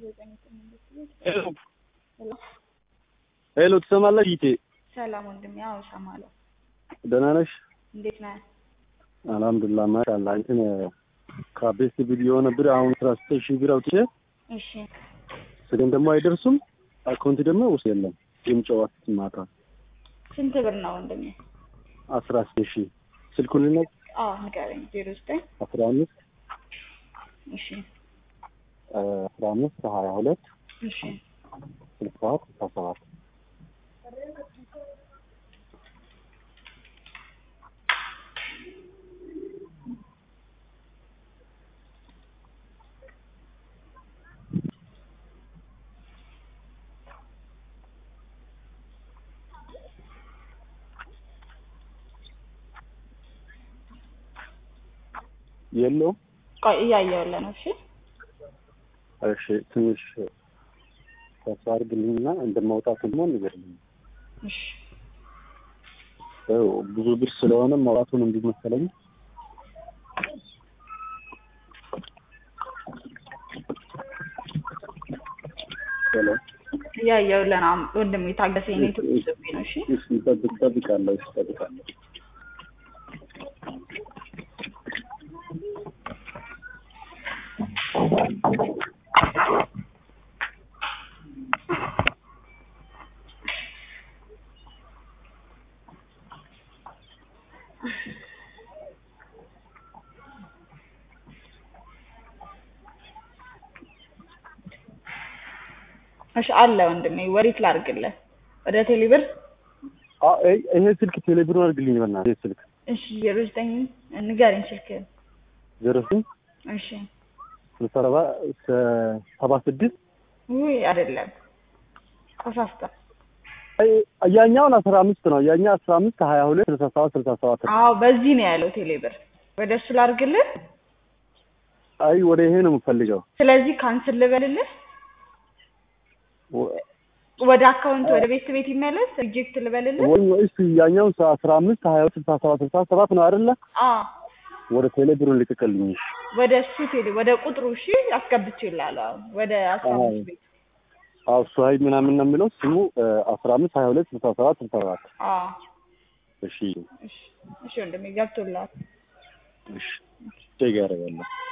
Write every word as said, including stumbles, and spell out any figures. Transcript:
ሄሎ ሄሎ ትሰማለህ? ይቴ ሰላም ወንድሜ። አዎ እሰማለሁ። ደህና ነሽ? እንዴት ነህ? አልሐምዱሊላህ ማሻአላህ። እንትን ከቤት ቪዲዮ ነበር አሁን ትራስቴሽ ቢራው ትቼ እሺ ስገን ደግሞ አይደርሱም። አካውንት ደግሞ ውስጥ የለም። የምጨዋት ማታ ስንት ብር ነው ወንድሜ? አስራ ሺህ ስልኩን ልነግ አዎ ንገረኝ። ዜሮ ዘጠኝ አስራ አምስት እሺ አስራ አምስት ሀያ ሁለት እሺ ስልሳ ሰባት የለውም። ቆይ እያየሁልህ ነው። እሺ እሺ ትንሽ ተስፋ አድርግልኝና እንደማውጣት ደግሞ ንገርልኝ። እሺ ያው ብዙ ብር ስለሆነ ማውጣቱን እንዲመሰለኝ ሄሎ እያየሁልህ ነው ወንድሜ። ታገሰኝ ነው ትብብኝ ነው። እሺ እሺ ጠብቅ ጠብቃለሁ። እሺ ጠብቃለሁ። እሺ አለ ወንድሜ። ወሪት ላድርግልህ ወደ ቴሌብር? አዎ ይሄ ስልክ ቴሌብር አድርግልኝ በእናትህ ስልክ። እሺ ዜሮ ዘጠኝ ንገረኝ ስልክህን። ዜሮ ዘጠኝ እሺ ስልሳ ሰባ ስድስት ውይ አይደለም ተሳስተህ። ያኛውን አስራ አምስት ነው። ያኛ አስራ አምስት ሀያ ሁለት ስልሳ ሰባት ስልሳ ሰባት ነው። አዎ በዚህ ነው ያለው ቴሌብር። ወደ እሱ ላድርግልህ? አይ ወደ ይሄ ነው የምፈልገው። ስለዚህ ካንስል ልበልልህ? ወደ አካውንት ወደ ቤት ቤት ይመለስ ሪጀክት ልበልልህ? ወይ ወይስ ያኛው አስራ አምስት ሀያ ሁለት ስልሳ ሰባት ስልሳ ሰባት ነው አይደለ? አዎ ወደ ቴሌብሩን ልትቀልኝ። እሺ ወደ እሱ ቴሌ ወደ ቁጥሩ እሺ አስገብቼልሃለሁ። ወደ አስራ አምስት ቤት አዎ ሷይ ምናምን ነው የሚለው ስሙ አስራ አምስት ሀያ ሁለት ስልሳ ሰባት ስልሳ ሰባት አዎ እሺ እሺ እሺ ወንድሜ ገብቶልሃል። እሺ ቼክ ያደርጋለሁ።